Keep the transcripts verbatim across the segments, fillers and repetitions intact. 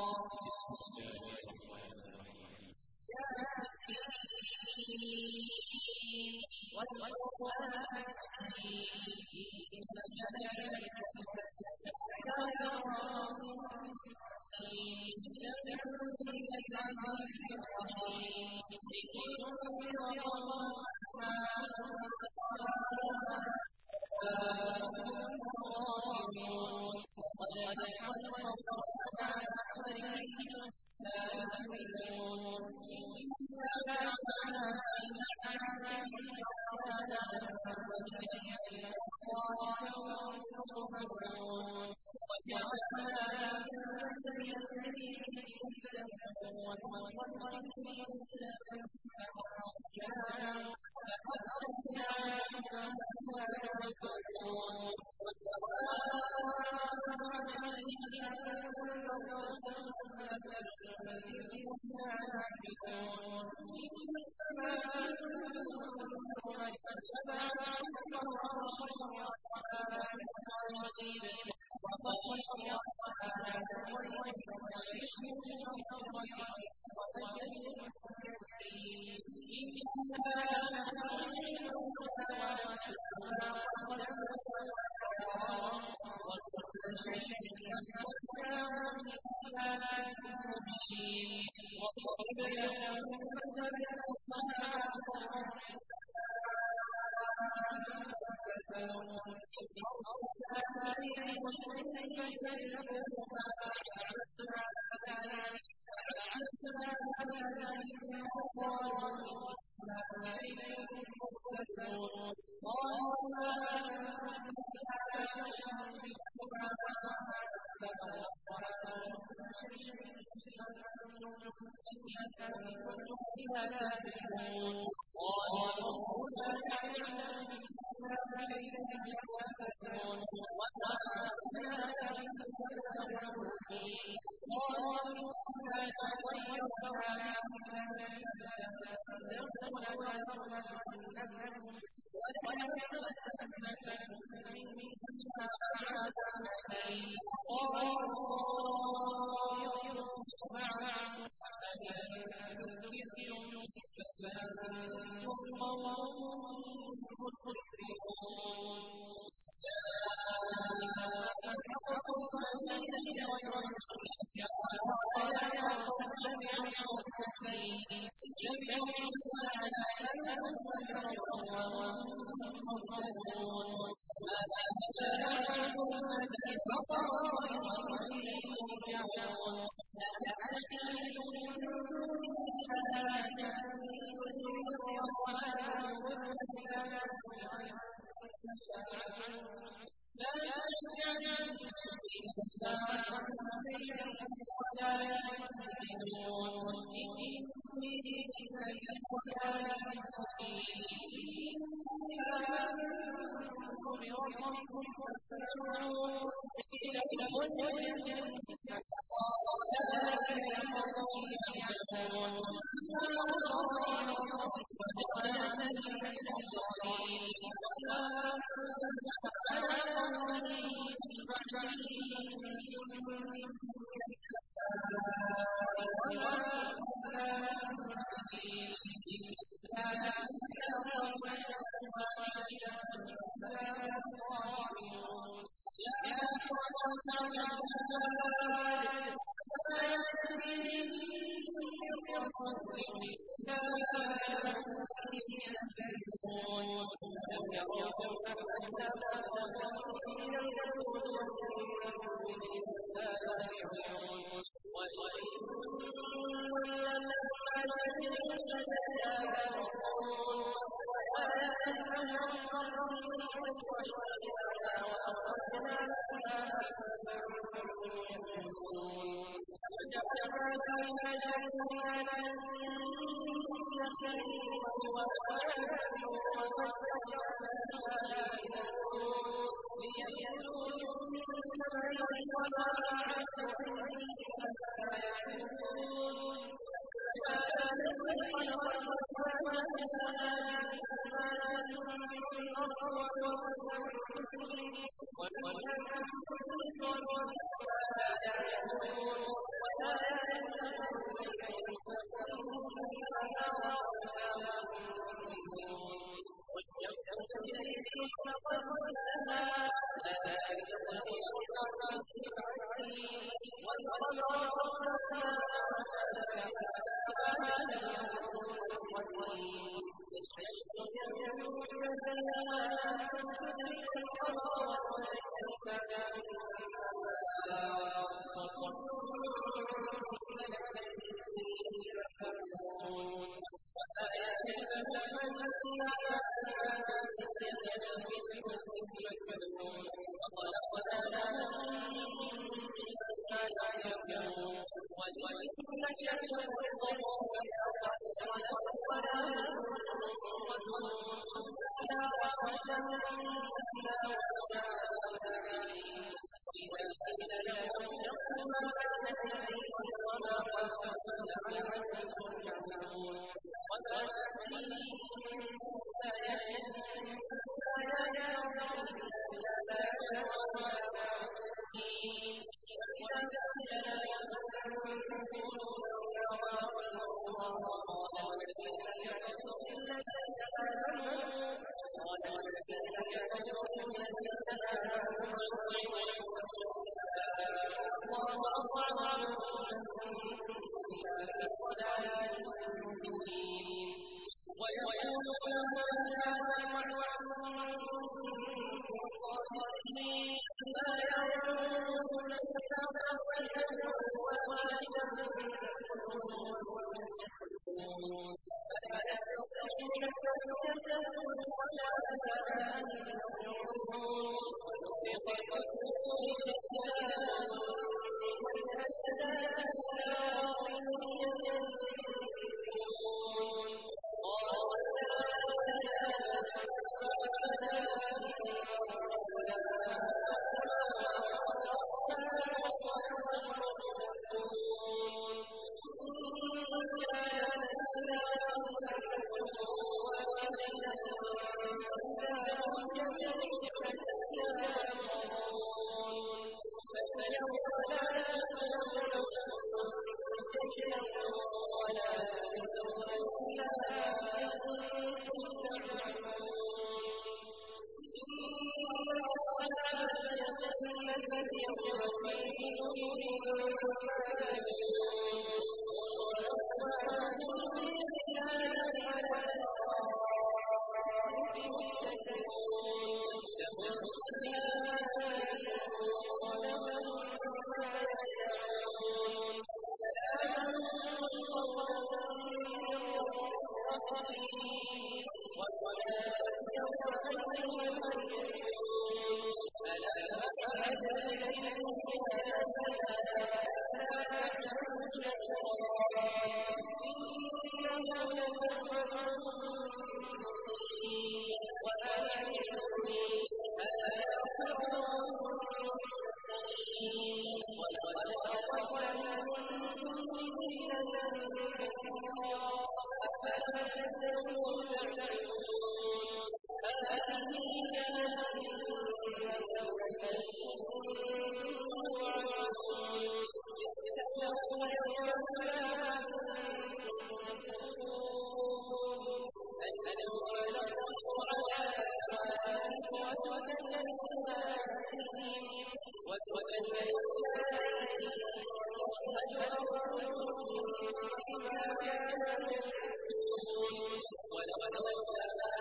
بسم الله الرحمن الرحيم ياسين والقرآن الحكيم إنك لمن تنزيل العزيز الرحيم لتنذر قوما ما وقد حق القول على أكثرهم لا يؤمنون إنا جعلنا في أعناقهم أغلالا فهي إلى الأذقان يقمحون وجعلنا من بين يديهم سدا ومن خلفهم سدا فأغشيناهم فأغشيناهم فهم لا يبصرون وسواء عليهم أنذرتهم أم لم تنذرهم لا يؤمنون إنما تنذر من اتبع الذكر وخشي الرحمن بالغيب وخشي الرحمن بالغيب فبشره بمغفرة وأجر كريم إنا نحن نحيي الموتى ونكتب ما قدموا وآثارهم وكل شيء أحصيناه في كتاب مبين وضرب لهم مثلا أصحاب الرحمن إذ أرسلنا عليهم الطير فكذبوهما فعززنا عليهم وقالوا إنا إليكم مرسلون قالوا ما أنتم إلا بشر مثلنا وما أنزل الرحمن من شيء أنتم إلا كافرون قالوا ربنا يعلم إنا إليك لكافرون وما أرسلناك إلا مبين قالوا إنا تطيرنا بكم لن تدخلوا ولنمسنكم منها عذاب أليم قالوا طائركم معكم أئن ذكرتم بل أنتم قوم مسرفون جاء القصص الذين قال يا قوم اتبعوا المرسلين اتبعوا على أنهم كفروا وهم مهتدون أفأتباعهم الذي فطرهم وإليه يرجعون لأتيتم بآية من الرحمن والذين لا تجعلوا في ساعة شيئا ولا يكذبون إني إليك ولا مبين إني آمنت بربكم فاسمعون قيل ادخلوا الجنة قال ذلك قومي يعلمون إن الله وجعلني من المكرمين وما أرسلنا على قومه من بعده من السماء وما كنا منزلين إن كان إلا صيحة واحدة فإذا هم ظالمون يا حسرة على العباد ما يأتيهم من رسول إلا كانوا به يستهزئون ألم يروا كم أهلكنا قبلهم من القرون أنهم لا يرجعون وإن لما تجد لجاءهم وآية لهم قبلهم وحينا وأخرجنا فيها يؤمنون وجعلنا فيها جنات نخيل وأعناب وفجرنا فيها ليأكلوا من ثمره وما أعد عليهم أفلا يعلمون فكانت خلق الرحمن إلا ما تنبت الأرض وَمِنْ أَنفُسِهِمْ وَمِمَّا يَعْلَمُونَ وَلَا يَتَكَلَّمُونَ بِالْحَسَنَةِ إِلَّا وَلَهُمْ مُنكِرُونَ وَالشَّمْسُ تَجْرِي لِمُسْتَقَرٍّ لَّهَا ذَٰلِكَ تَقْدِيرُ الْعَزِيزِ الْعَلِيمِ وَالْقَمَرَ قَدَّرْنَاهُ مَنَازِلَ لِتَعْلَمُوا مُقَدِّرِينَ الشَّمْسُ يَنبَغِي لَهَا أَن تُدْرِكَ الْقَمَرَ وَلَيْسَ كَالنَّهَارِ وَكُلٌّ فِي فَلَكٍ يَسْبَحُونَ وَآيَةٌ لَّهُمْ أَنَّا جَعَلْنَا أَفْئِدَةً مِّنْهُمْ يَسْمَعُونَ وَخَلَقْنَا لَهُم مِّثْلَهَا يَرْكَبُونَ وَإِن نَّشَأْ نُصِبْهُم بِالْأَرْضِ فَلَا يُنقَذُونَ فِيهَا رَحْمَةً مِّنَّا وَدُعَاءً عَلِيمٍ وَإِذَا قِيلَ لَهُمْ اتَّقُوا مَا بَيْنَ أَيْدِيكُمْ وَمَا خَلْفَكُمْ لَعَلَّكُمْ تُرْحَمُونَ وَمَا تَأْتِيهِم مِّنْ آيَةٍ مِّنْ آيَاتِ رَبِّهِمْ إِلَّا كَانُوا عَنْهَا مُعْرِضِينَ وَإِذَا قِيلَ لَهُمْ أَنفِقُوا مِمَّا رَزَقَكُمُ اللَّهُ قَالَ الَّذِينَ كَفَرُوا لِلَّذِينَ آمَنُوا قَالَ الَّذِينَ كَفَرُوا لِلَّذِينَ آمَنُوا أَنُطْعِمُ مَن شَاءَ اللَّهُ أَطْعَمَهُ إِنَّا لَفِي ضَلَالٍ مُّبِينٍ وَيَقُولُونَ مَتَىٰ هَٰذَا الْوَعْدُ إِن كُنتُمْ صَادِقِينَ مَا يَظُنُّونَ النَّاسُ أَن يَدْخُلُوا وَاحِدًا مِّنْهُمْ وَهُمْ يَحْسَبُونَ أَفَلَا يَسْتَطِيعُونَ تَدَبُّرًا وَلَا آلَهَةٍ يَنظُرُونَ وَنُفِخَ فِي الصُّورِ فَإِذَا هُم مِّنَ الْأَجْدَاثِ إِلَىٰ رَبِّهِمْ يَنسِلُونَ قَالُوا يَا وَيْلَنَا مَنْ بَعَثَنَا مِن مَّرْقَدِنَا هَٰذَا مَا وَعَدَ الرَّحْمَٰنُ وَصَدَقَ الْمُرْسَلُونَ إِنَّا لَنَجْزِي الْمُحْسِنِينَ وَإِذَا هُمْ يَجْرِمُونَ الَّذِينَ يَمْكُرُونَ فَالْيَوْمَ لَا تُظْلَمُ نَفْسٌ شَيْئًا وَلَا تُجْزَوْنَ إِلَّا مَا كُنتُمْ تَعْمَلُونَ إِنَّ أَصْحَابَ الْجَنَّةِ الْيَوْمَ فِي شُغُلٍ فَاكِهُونَ وَأَزْوَاجٌ بِالرِّجَالِ عَلَى الْأَرَائِكِ مُتَّكِئُونَ لَهُمْ فِيهَا فَاكِهَةٌ وَلَهُم مَّا يَدَّعُونَ سَلَامٌ قَوْلًا مِّن رَّبٍّ رَّحِيمٍ وَلَا تُخْزَوْا أَيُّهَا الْمُجْرِمُونَ أَلَمْ أَعْهَدْ إِلَيْكُمْ يَا بَنِي آدَمَ أَلَّا تَعْبُدُوا الشَّيْطَانَ إِنَّهُ لَكُمْ عَدُوٌّ مُّبِينٌ وَأَنِ اعْبُدُونِي هَٰذَا صِرَاطٌ مُّسْتَقِيمٌ وَلَقَدْ خَلَقْنَا الْإِنسَانَ مِن نُّطْفَةٍ أَفَلَمْ تَكُونُوا تَعْقِلُونَ هَٰذِهِ جَهَنَّمُ الَّتِي كُنتُمْ تُوعَدُونَ اصْلَوْهَا يَوْمَ مَا كُنتُمْ تَكْفُرُونَ الْيَوْمَ نَخْتِمُ عَلَىٰ أَفْوَاهِهِمْ وَتُكَلِّمُنَا أَيْدِيهِمْ وَتَشْهَدُ أَرْجُلُهُم بِمَا كَانُوا يَكْسِبُونَ وَلَوْ نَشَاءُ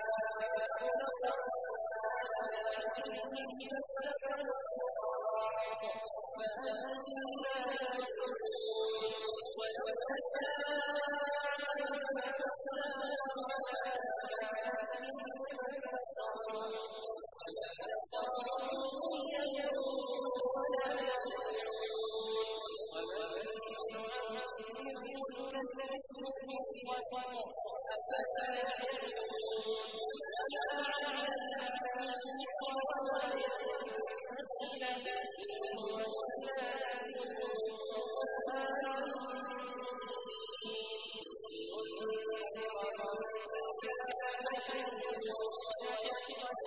لَطَمَسْنَا عَلَىٰ أَعْيُنِهِمْ فَاسْتَبَقُوا الصِّرَاطَ فَأَنَّىٰ يُبْصِرُونَ وَلَوْ نَشَاءُ لَمَسَخْنَاهُمْ عَلَىٰ آذَانِهِمْ فَمَا اسْطَاعُوا مُضِيًّا وَلَا يَرْجِعُونَ وَمَن نُّعَمِّرْهُ نُنَكِّسْهُ فِي الْخَلْقِ ۖ أَفَلَا يَعْقِلُونَ وَجَعَلْنَا لَهُ شِعْرًا وَأَغَانِيَ قَلِيلًا إِنْ هُوَ إِلَّا ذِكْرٌ وَقُرْآنٌ مُّبِينٌ لِّيُنذِرَ مَن كَانَ حَيًّا وَيَحِقَّ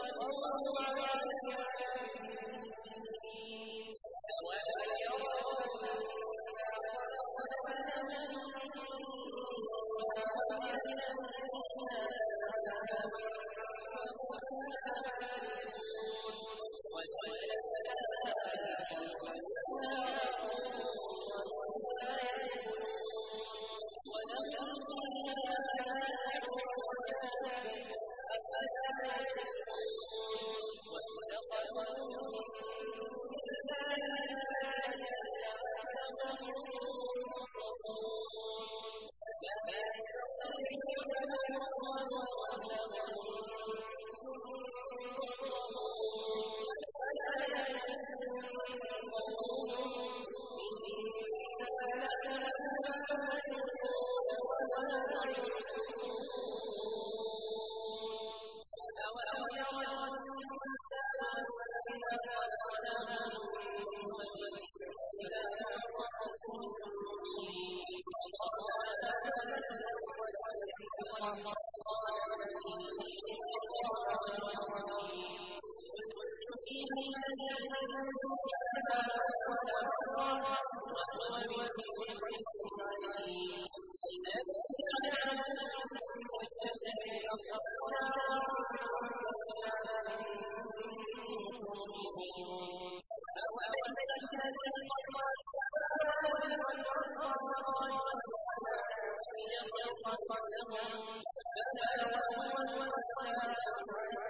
السَّمَاءَ وَالْأَرْضَ وَهُوَ بِكُلِّ خَلْقٍ عَلِيمٌ الَّذِي جَعَلَ لَكُم مِّنَ الشَّجَرِ الْأَخْضَرِ نَارًا فَإِذَا أَنتُم مُّوقِدُونَ أَوَلَيْسَ الَّذِي خَلَقَ السَّمَاوَاتِ وَالْأَرْضَ بِقَادِرٍ عَلَىٰ أَن يَخْلُقَ مِثْلَهُم ۚ بَلَىٰ وَهُوَ الْخَلَّاقُ الْعَلِيمُ